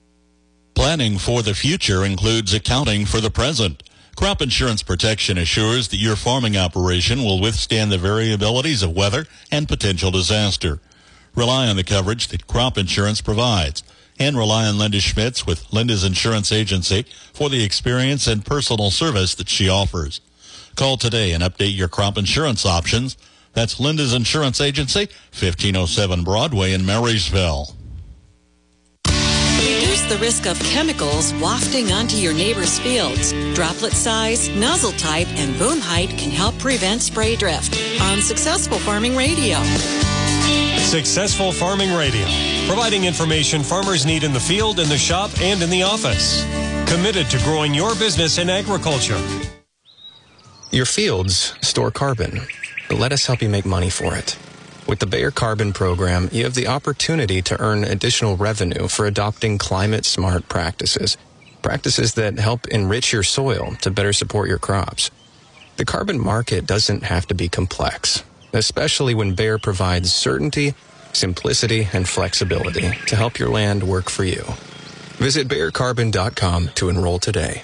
Planning for the future includes accounting for the present. Crop insurance protection assures that your farming operation will withstand the variabilities of weather and potential disaster. Rely on the coverage that crop insurance provides, and rely on Linda Schmitz with Linda's Insurance Agency for the experience and personal service that she offers. Call today and update your crop insurance options. That's Linda's Insurance Agency, 1507 Broadway in Marysville. Reduce the risk of chemicals wafting onto your neighbor's fields. Droplet size, nozzle type, and boom height can help prevent spray drift. On Successful Farming Radio. Successful Farming Radio, providing information farmers need in the field, in the shop, and in the office. Committed to growing your business in agriculture. Your fields store carbon, but let us help you make money for it. With the Bayer Carbon Program, you have the opportunity to earn additional revenue for adopting climate-smart practices, practices that help enrich your soil to better support your crops. The carbon market doesn't have to be complex, especially when Bayer provides certainty, simplicity, and flexibility to help your land work for you. Visit BayerCarbon.com to enroll today.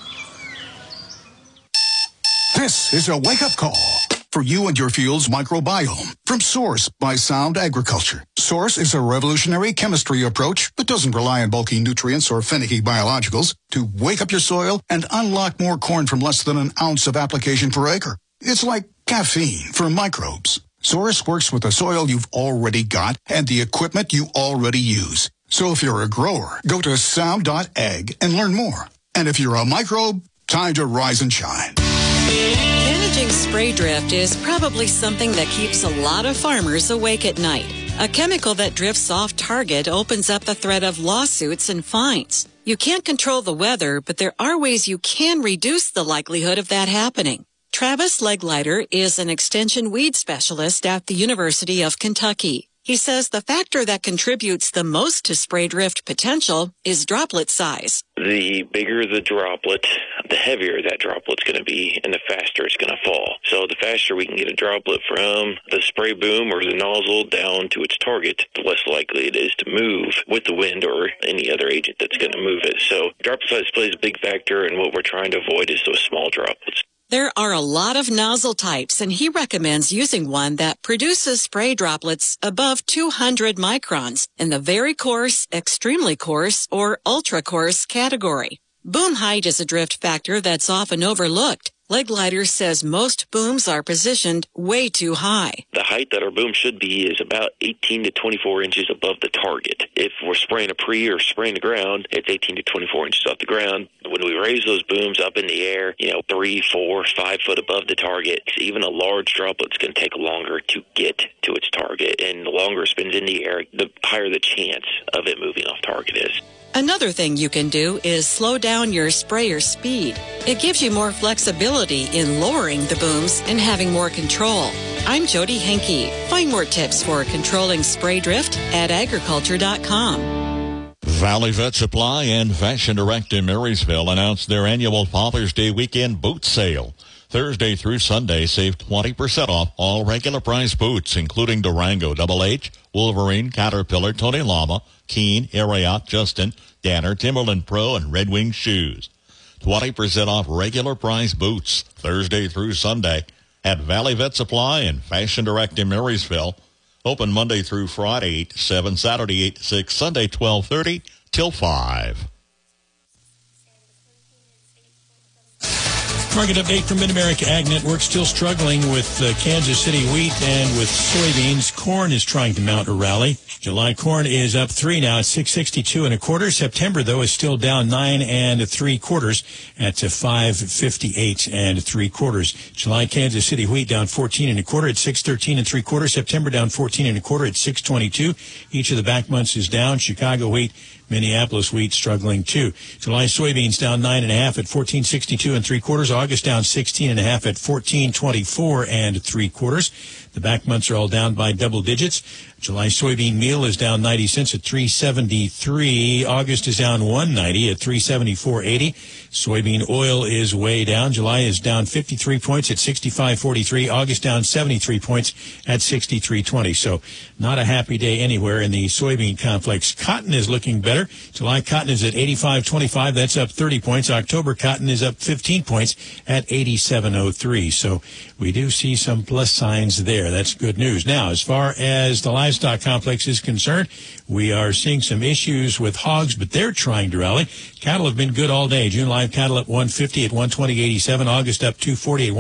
This is a wake-up call for you and your field's microbiome from Source by Sound Agriculture. Source is a revolutionary chemistry approach that doesn't rely on bulky nutrients or finicky biologicals to wake up your soil and unlock more corn from less than an ounce of application per acre. It's like caffeine for microbes. Source works with the soil you've already got and the equipment you already use. So if you're a grower, go to sound.ag and learn more. And if you're a microbe, time to rise and shine. Managing spray drift is probably something that keeps a lot of farmers awake at night. A chemical that drifts off target opens up the threat of lawsuits and fines. You can't control the weather, but there are ways you can reduce the likelihood of that happening. Travis Legleiter is an extension weed specialist at the University of Kentucky. He says the factor that contributes the most to spray drift potential is droplet size. The bigger the droplet, the heavier that droplet's going to be, and the faster it's going to fall. So the faster we can get a droplet from the spray boom or the nozzle down to its target, the less likely it is to move with the wind or any other agent that's going to move it. So droplet size plays a big factor, and what we're trying to avoid is those small droplets. There are a lot of nozzle types, and he recommends using one that produces spray droplets above 200 microns in the very coarse, extremely coarse, or ultra coarse category. Boom height is a drift factor that's often overlooked. Leglighter says most booms are positioned way too high. The height that our boom should be is about 18 to 24 inches above the target. If we're spraying a pre or spraying the ground, it's 18 to 24 inches off the ground. When we raise those booms up in the air, 3, 4, 5 foot above the target, even a large droplet's going to take longer to get to its target. And the longer it spins in the air, the higher the chance of it moving off target is. Another thing you can do is slow down your sprayer speed. It gives you more flexibility in lowering the booms and having more control. I'm Jody Henke. Find more tips for controlling spray drift at agriculture.com. Valley Vet Supply and Fashion Direct in Marysville announced their annual Father's Day weekend boot sale. Thursday through Sunday, save 20% off all regular price boots, including Durango, Double H, Wolverine, Caterpillar, Tony Lama, Keen, Ariat, Justin, Danner, Timberland Pro, and Red Wing shoes. 20% off regular price boots Thursday through Sunday at Valley Vet Supply and Fashion Direct in Marysville. Open Monday through Friday, 8 to 7, Saturday 8 to 6, Sunday 12:30 till 5. Market update from Mid-America Ag Network. Still struggling with Kansas City wheat and with soybeans. Corn is trying to mount a rally. July corn is up 3 now at 6.62 1/4. September, though, is still down 9 3/4 at 5.58 3/4. July Kansas City wheat down 14 1/4 at 6.13 3/4. September down 14 1/4 at 6.22. Each of the back months is down. Chicago wheat, Minneapolis wheat struggling too. July soybeans down 9.5 at 14.62 3/4. August down 16.5 at 14.24 3/4. The back months are all down by double digits. July soybean meal is down 90 cents at 3.73. August is down 1.90 at 3.74.80. Soybean oil is way down. July is down 53 points at 65.43. August down 73 points at 63.20. So not a happy day anywhere in the soybean complex. Cotton is looking better. July cotton is at 85.25. That's up 30 points. October cotton is up 15 points at 87.03. So we do see some plus signs there. That's good news. Now, as far as the livestock complex is concerned, we are seeing some issues with hogs, but they're trying to rally. Cattle have been good all day. June live cattle at 150 at 120.87. August up 240 at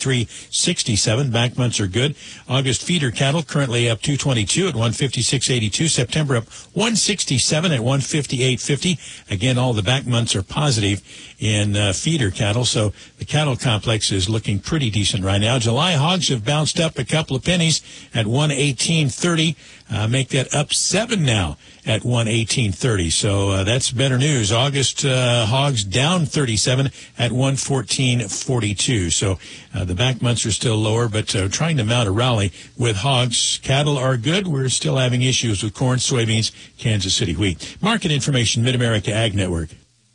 123.67. Back months are good. August feeder cattle currently up 222 at 156.82. September up 167 at 158.50. Again, all the back months are positive in feeder cattle, so the cattle complex is looking pretty decent right now. July hogs have bounced up a couple of pennies at 118.30. Make that up 7 now at 118.30. So that's better news. August hogs down 37 at 114.42. So the back months are still lower, but trying to mount a rally with hogs. Cattle are good. We're still having issues with corn, soybeans, Kansas City wheat. Market information, Mid-America Ag Network.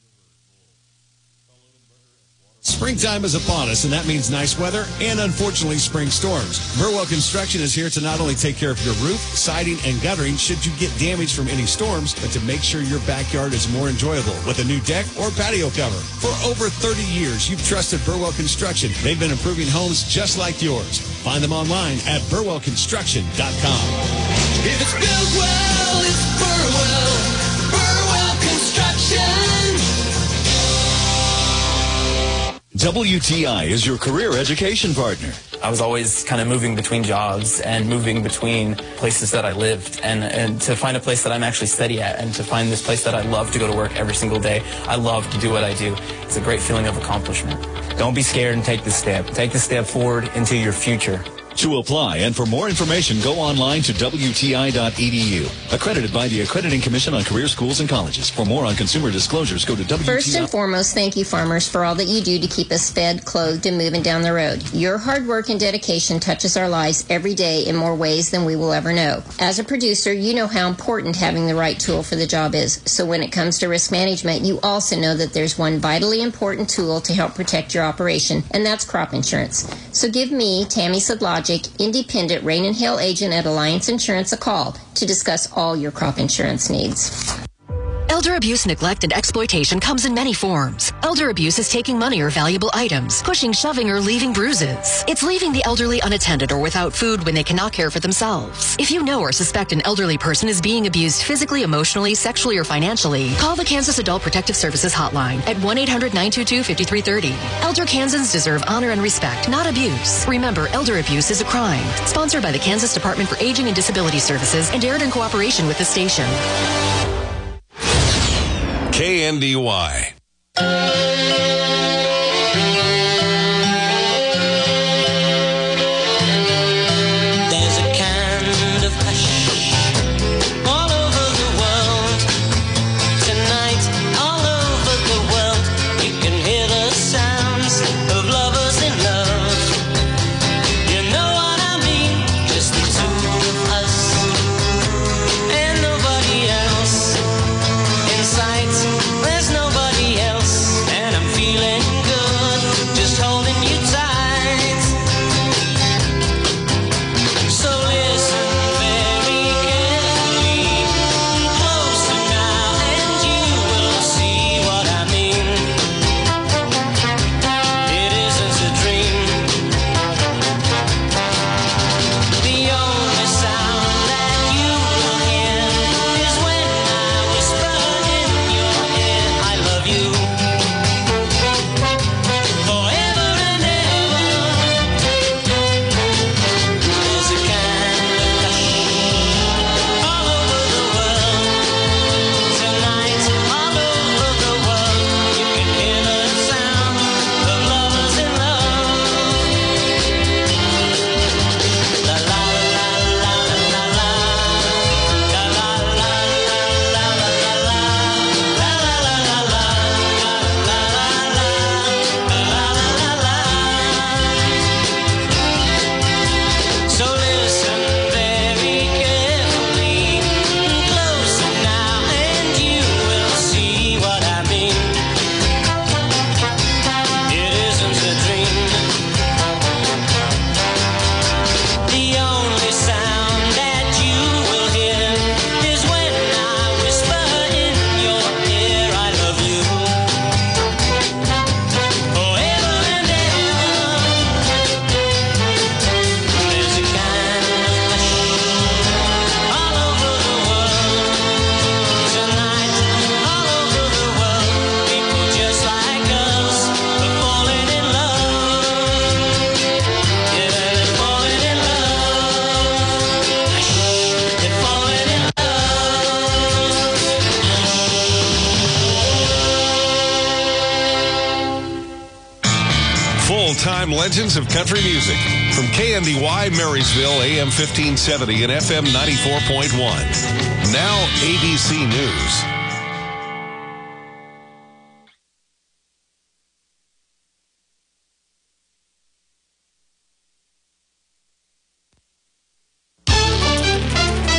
Springtime is upon us, and that means nice weather and, unfortunately, spring storms. Burwell Construction is here to not only take care of your roof, siding, and guttering should you get damage from any storms, but to make sure your backyard is more enjoyable with a new deck or patio cover. For over 30 years, you've trusted Burwell Construction. They've been improving homes just like yours. Find them online at burwellconstruction.com. If it's built well, it's Burwell. Burwell Construction. WTI is your career education partner. I was always kind of moving between jobs and moving between places that I lived. And to find a place that I'm actually steady at and to find this place that I love to go to work every single day, I love to do what I do. It's a great feeling of accomplishment. Don't be scared and take the step. Take the step forward into your future. To apply and for more information, go online to WTI.edu. Accredited by the Accrediting Commission on Career Schools and Colleges. For more on consumer disclosures, go to WTI. First and foremost, thank you, farmers, for all that you do to keep us fed, clothed, and moving down the road. Your hard work and dedication touches our lives every day in more ways than we will ever know. As a producer, you know how important having the right tool for the job is. So when it comes to risk management, you also know that there's one vitally important tool to help protect your operation, and that's crop insurance. So give me, Tammy Sadlogic, independent Rain and Hail agent at Alliance Insurance, a call to discuss all your crop insurance needs. Elder abuse, neglect, and exploitation comes in many forms. Elder abuse is taking money or valuable items, pushing, shoving, or leaving bruises. It's leaving the elderly unattended or without food when they cannot care for themselves. If you know or suspect an elderly person is being abused physically, emotionally, sexually, or financially, call the Kansas Adult Protective Services hotline at 1-800-922-5330. Elder Kansans deserve honor and respect, not abuse. Remember, elder abuse is a crime. Sponsored by the Kansas Department for Aging and Disability Services and aired in cooperation with the station. KNDY. There's a kind of hush all over the world. Tonight, all over the world, you can hear the sounds of lovers in love. You know what I mean? Just the two of us and nobody else. In sight, there's nobody else, and I'm feeling good, just holding you tight. So listen very carefully, closer now, and you will see what I mean. It isn't a dream. The only sound that you will hear is when I whisper in your ear, I love you. Forever and ever. There's a kind of hush all over the world. Tonight, all over the world, you can hear the sound of lovers in love. La la la la la la la. La la la la la la la. La la la la la. La la la la. So listen very carefully, closer now, and you will see what I mean. It isn't a dream. The only sound that you will hear is when I whisper in your ear, I love you. Forever and ever. There's a kind of hush all over the world. Tonight, all over the world, people just like us are falling in love. Yeah, they're falling in love. They're falling in Full-time legends of country music. From KNDY Marysville, AM 1570 and FM 94.1. Now ABC News.